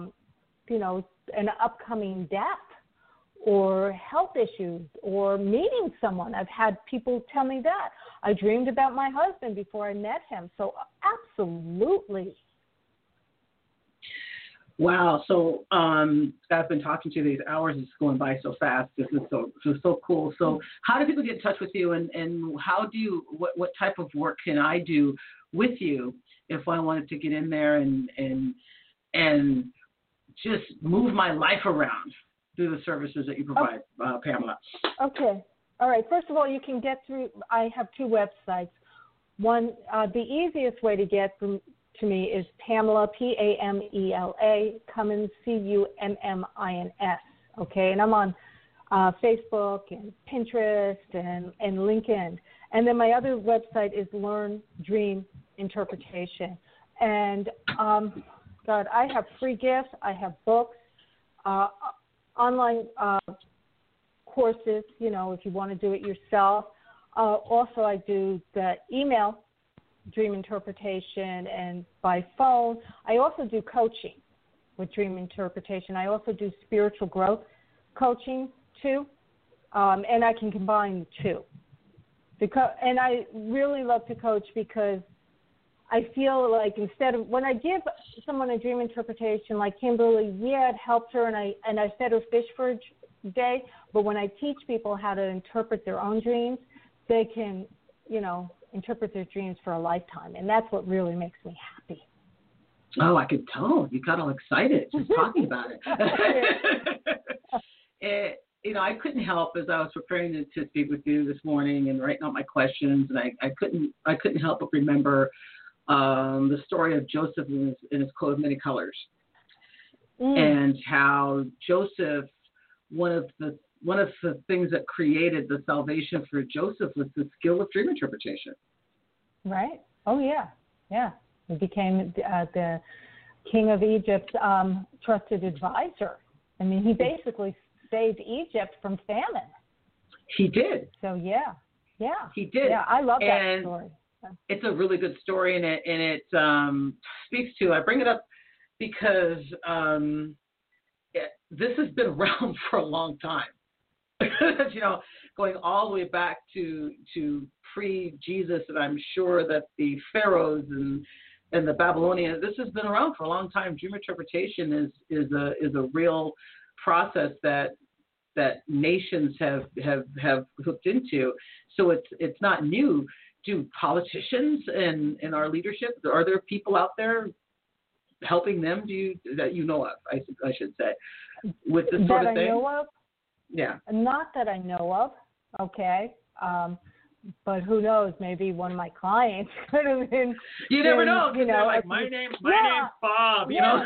an upcoming death or health issues or meeting someone. I've had people tell me that. I dreamed about my husband before I met him. So absolutely. Wow. So I've been talking to you these hours. It's going by so fast. This is so cool. So how do people get in touch with you, and how do you, what type of work can I do with you if I wanted to get in there and just move my life around through the services that you provide, Pamela? Okay. All right. First of all, you can get through, I have two websites. One, the easiest way to get to me is Pamela, Pamela, Cummins, Cummins. Okay. And I'm on Facebook and Pinterest and LinkedIn. And then my other website is Learn Dream Interpretation. And I have free gifts. I have books, online courses, if you want to do it yourself. Also, I do the email dream interpretation and by phone. I also do coaching with dream interpretation. I also do spiritual growth coaching too, and I can combine the two. And I really love to coach because I feel like when I give someone a dream interpretation like Kimberly, it helped her and I fed her fish for a day, but when I teach people how to interpret their own dreams, they can, interpret their dreams for a lifetime, and that's what really makes me happy. Oh, I could tell. You got all excited just talking about it. I couldn't help as I was preparing to speak with you this morning and writing out my questions, and I couldn't help but remember the story of Joseph in his coat of many colors, and how Joseph, one of the things that created the salvation for Joseph was the skill of dream interpretation. Right. Oh yeah, yeah. He became the king of Egypt's trusted advisor. I mean, he basically saved Egypt from famine. He did. So yeah. He did. Yeah, I love that story. It's a really good story, and it speaks to. I bring it up because this has been around for a long time. Going all the way back to pre-Jesus, and I'm sure that the pharaohs and the Babylonians. This has been around for a long time. Dream interpretation is a real process that nations have hooked into. So it's not new. Do politicians and our leadership, are there people out there helping them that you know of, I should say, with this sort of thing? That I know of? Yeah. Not that I know of, okay. But who knows? Maybe one of my clients could have been. You never know. They're like, my name's Bob. Yeah,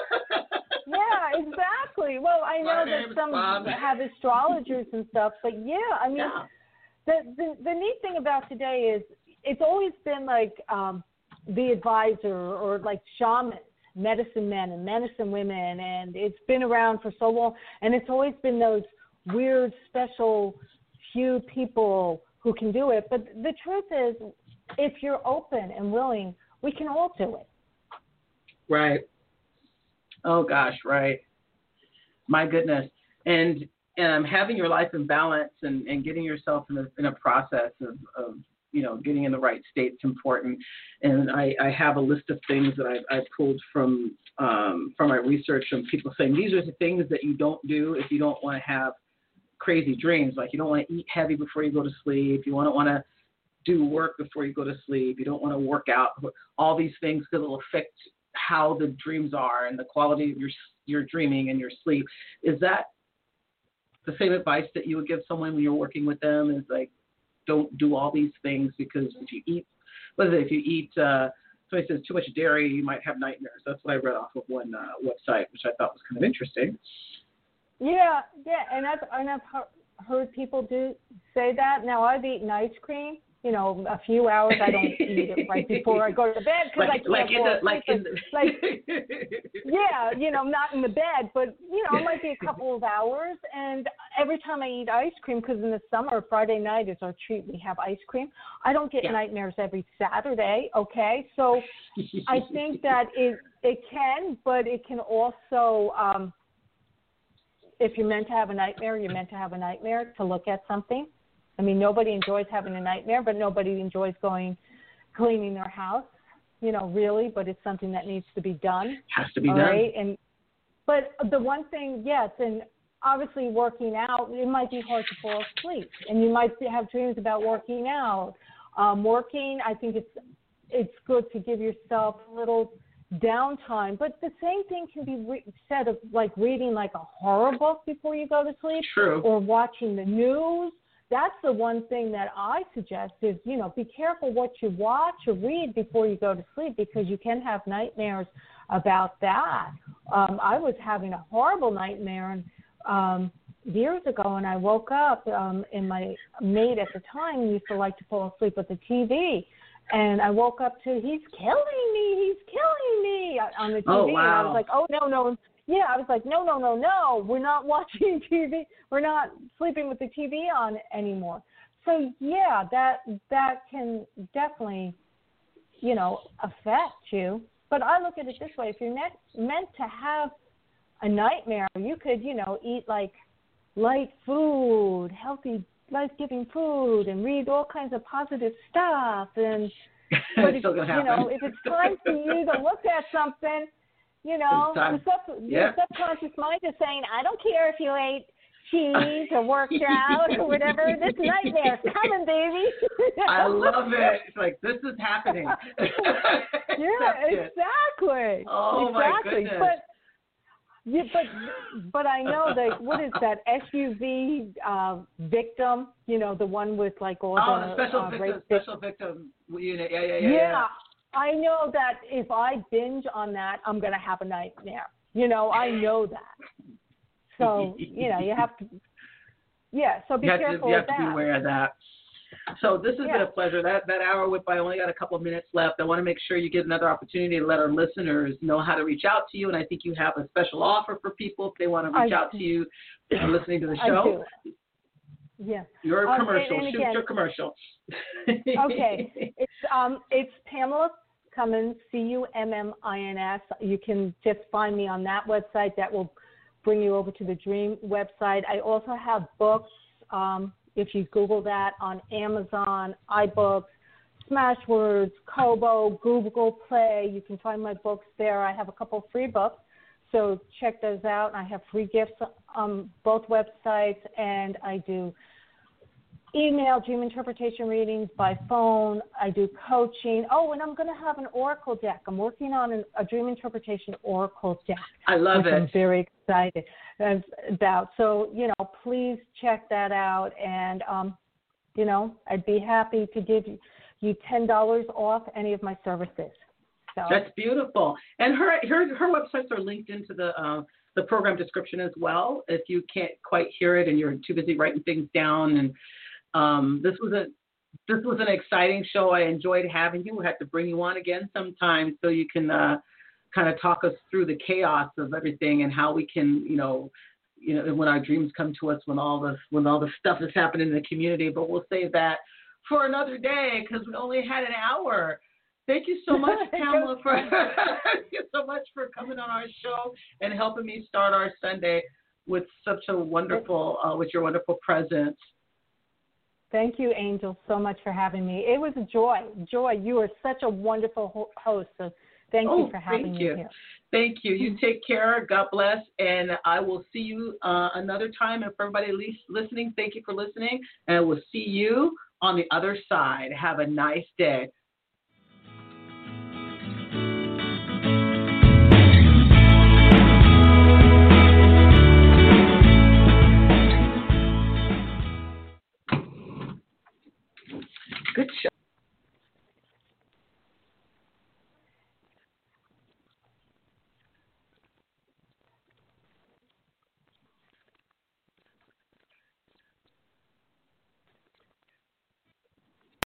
exactly. Well, I know that some have astrologers and stuff, but I mean, the neat thing about today is it's always been like the advisor or like shamans, medicine men and medicine women, and it's been around for so long, and it's always been those weird, special few people who can do it. But the truth is, if you're open and willing, we can all do it. Right. Oh, gosh, right. My goodness. And having your life in balance and getting yourself in a process of getting in the right state is important. And I have a list of things that I pulled from my research from people saying these are the things that you don't do if you don't want to have crazy dreams. Like you don't want to eat heavy before you go to sleep. You want to do work before you go to sleep. You don't want to work out. All these things, because it'll affect how the dreams are and the quality of your dreaming and your sleep. Is that the same advice that you would give someone when you're working with them? Is like, don't do all these things, because if you eat, somebody says too much dairy, you might have nightmares. That's what I read off of one website, which I thought was kind of interesting. Yeah, and I've heard people say that. Now I've eaten ice cream, a few hours. I don't eat it right before I go to bed because I can't not in the bed, but it might be a couple of hours. And every time I eat ice cream, because in the summer, Friday night is our treat. We have ice cream. I don't get nightmares every Saturday. Okay, so I think that it can, but it can also. If you're meant to have a nightmare, you're meant to have a nightmare to look at something. I mean, nobody enjoys having a nightmare, but nobody enjoys cleaning their house, really, but it's something that needs to be done. Has to be done. Right? But the one thing, yes, and obviously working out, it might be hard to fall asleep, and you might have dreams about working out. I think it's good to give yourself a little downtime, but the same thing can be said of like reading like a horror book before you go to sleep. True. Or watching the news. That's the one thing that I suggest is, be careful what you watch or read before you go to sleep, because you can have nightmares about that. I was having a horrible nightmare years ago, and I woke up, and my maid at the time used to like to fall asleep with the TV. And I woke up to, he's killing me on the TV. Oh, wow. And I was like, oh, no. Yeah, I was like, no, we're not watching TV. We're not sleeping with the TV on anymore. So, yeah, that can definitely, affect you. But I look at it this way. If you're meant to have a nightmare, you could, eat like light food, healthy, life-giving food, and read all kinds of positive stuff. And but if it's time for you to look at something, your subconscious mind is saying, I don't care if you ate cheese or worked out or whatever. This nightmare's coming, baby. I love it. It's like, this is happening. Exactly. Oh, exactly. My goodness. But I know that, what is that SUV victim? The one with like all the special victim unit. Yeah. I know that if I binge on that, I'm going to have a nightmare. I know that. So, you have to. Yeah. So be careful you of have to be aware of that. So this has been a pleasure. That hour went by. I only got a couple of minutes left. I want to make sure you get another opportunity to let our listeners know how to reach out to you. And I think you have a special offer for people if they want to reach out to you listening to the show. I do. Yeah. Your commercial. And Shoot again, your commercial. Okay. It's Pamela Cummins, Cummins. You can just find me on that website. That will bring you over to the Dream website. I also have books. If you Google that on Amazon, iBooks, Smashwords, Kobo, Google Play, you can find my books there. I have a couple free books, so check those out. I have free gifts on both websites, and I do email dream interpretation readings by phone. I do coaching. Oh, and I'm going to have an oracle deck. I'm working on a dream interpretation oracle deck. I love it. I'm very excited about. So, please check that out. And, I'd be happy to give you $10 off any of my services. So. That's beautiful. And her websites are linked into the program description as well. If you can't quite hear it and you're too busy writing things down. And this was an exciting show. I enjoyed having you. We have to bring you on again sometime so you can kind of talk us through the chaos of everything and how we can, when our dreams come to us, when all the stuff is happening in the community. But we'll save that for another day because we only had an hour. Thank you so much, Pamela, thank you so much for coming on our show and helping me start our Sunday with such a wonderful, with your wonderful presence. Thank you, Angel, so much for having me. It was a joy. You are such a wonderful host. So thank you for having me here. Thank you. You take care. God bless. And I will see you another time. And for everybody listening, thank you for listening. And we'll see you on the other side. Have a nice day. Good show.